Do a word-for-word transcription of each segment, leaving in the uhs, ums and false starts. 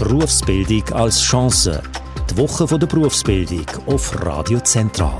Berufsbildung als Chance. Die Woche der Berufsbildung auf Radio Zentral.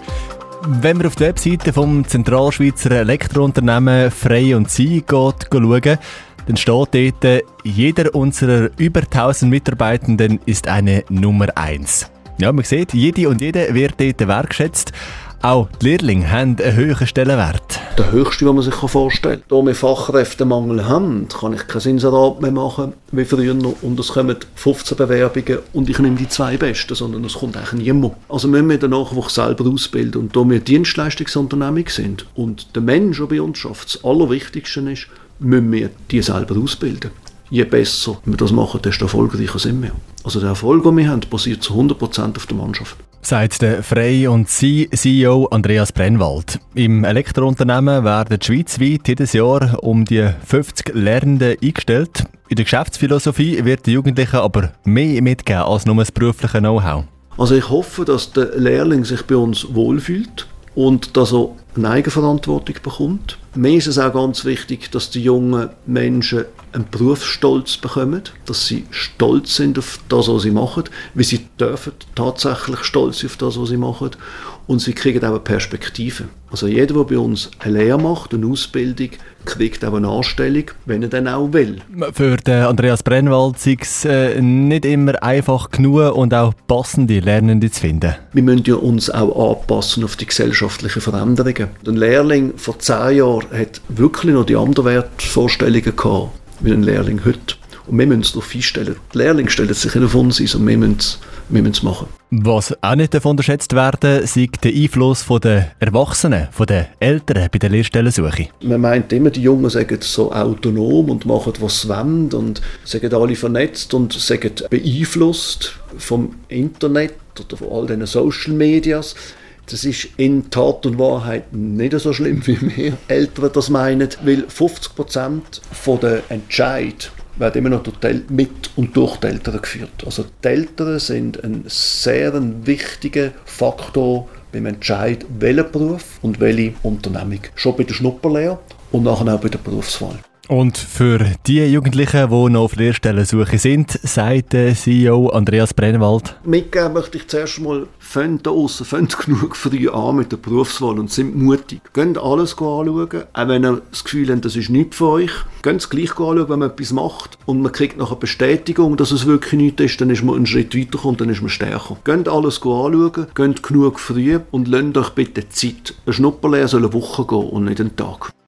Wenn man auf die Webseite vom Zentralschweizer Elektrounternehmen Frey und Sie geht, schauen, dann steht dort, jeder unserer über tausend Mitarbeitenden ist eine Nummer eins. Ja, man sieht, jede und jeder wird dort wertgeschätzt. Auch die Lehrlinge haben einen hohen Stellenwert. Der höchste, den man sich vorstellen kann. Da wir Fachkräftemangel haben, kann ich kein Inserat mehr machen wie früher und es kommen fünfzehn Bewerbungen und ich nehme die zwei besten, sondern es kommt eigentlich niemand. Also müssen wir den Nachwuchs selber ausbilden. Und da wir Dienstleistungsunternehmung sind und der Mensch, der bei uns schafft, das Allerwichtigste ist, müssen wir die selber ausbilden. Je besser wir das machen, desto erfolgreicher sind wir. Also der Erfolg, den wir haben, basiert zu hundert Prozent auf der Mannschaft. Sagt der Frey und Sie C E O Andreas Brennwald. Im Elektrounternehmen werden schweizweit jedes Jahr um die fünfzig Lernende eingestellt. In der Geschäftsphilosophie wird den Jugendlichen aber mehr mitgeben als nur das berufliche Know-how. Also ich hoffe, dass der Lehrling sich bei uns wohlfühlt und dass er eine Eigenverantwortung bekommt. Mir ist es auch ganz wichtig, dass die jungen Menschen einen Berufsstolz bekommen, dass sie stolz sind auf das, was sie machen, weil sie dürfen tatsächlich stolz sein auf das, was sie machen, und sie kriegen auch eine Perspektive. Also jeder, der bei uns eine Lehre macht, eine Ausbildung, kriegt auch eine Anstellung, wenn er dann auch will. Für den Andreas Brennwald ist es äh, nicht immer einfach genug und auch passende Lernende zu finden. Wir müssen ja uns auch anpassen auf die gesellschaftlichen Veränderungen. Ein Lehrling vor zehn Jahren hat wirklich noch die anderen Wertvorstellungen gehabt, wie ein Lehrling heute. Und wir müssen es darauf einstellen. Die Lehrlinge stellen sich nicht auf uns ein und wir müssen es, wir müssen es machen. Was auch nicht davon unterschätzt werden, ist der Einfluss der Erwachsenen, der Eltern bei der Lehrstellensuche. Man meint immer, die Jungen sagen so autonom und machen, was sie wollen und sagen alle vernetzt und sagen beeinflusst vom Internet oder von all diesen Social Medias. Das ist in Tat und Wahrheit nicht so schlimm, wie wir Eltern das meinen, weil fünfzig Prozent der Entscheid werden immer noch mit und durch die Eltern geführt. Also die Eltern sind ein sehr wichtiger Faktor beim Entscheid, welchen Beruf und welche Unternehmung. Schon bei der Schnupperlehre und nachher auch bei der Berufswahl. Und für die Jugendlichen, die noch auf Lehrstellensuche sind, sagt der C E O Andreas Brennwald: Mitgeben möchte ich zuerst mal, fangt da aussen, fangt genug früh an mit der Berufswahl und sind mutig. Geht alles anschauen, auch wenn ihr das Gefühl habt, das ist nichts für euch. Geht es gleich anschauen, wenn man etwas macht und man kriegt nachher Bestätigung, dass es wirklich nichts ist, dann ist man einen Schritt weiter und dann ist man stärker. Geht alles anschauen, geht genug früh und lasst euch bitte Zeit. Eine Schnupperlehre soll eine Woche gehen und nicht einen Tag.